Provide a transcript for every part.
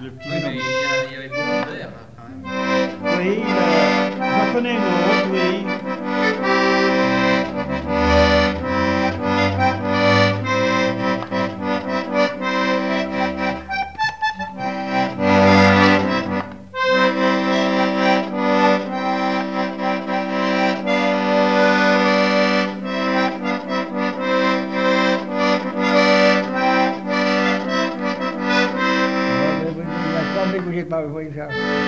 le petit Oui, mais bonhomme. il y avait beaucoup d'air, là, quand même. Oui, j'en connais une autre, oui. J'ai pas joué ça.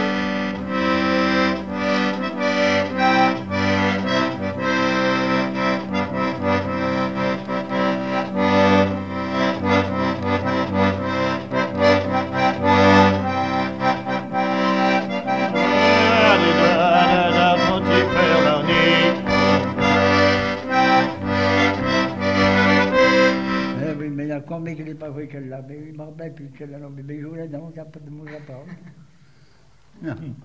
Oui, mais il y a combien que je n'ai pas joué celle-là, mais il ne me rappelle plus de celle-là, non, mais je voulais non, il n'y a pas de mots à part. Non.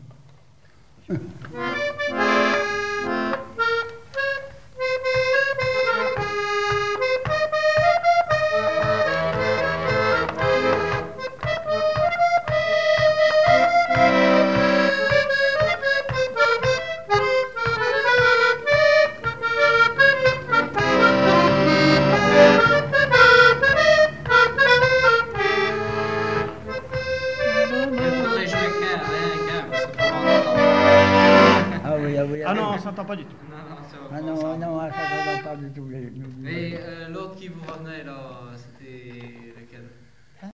Ah non, on ne s'entend pas du tout. Ah non, ça ne va pas du tout. Et l'autre qui vous revenait là, c'était lequel?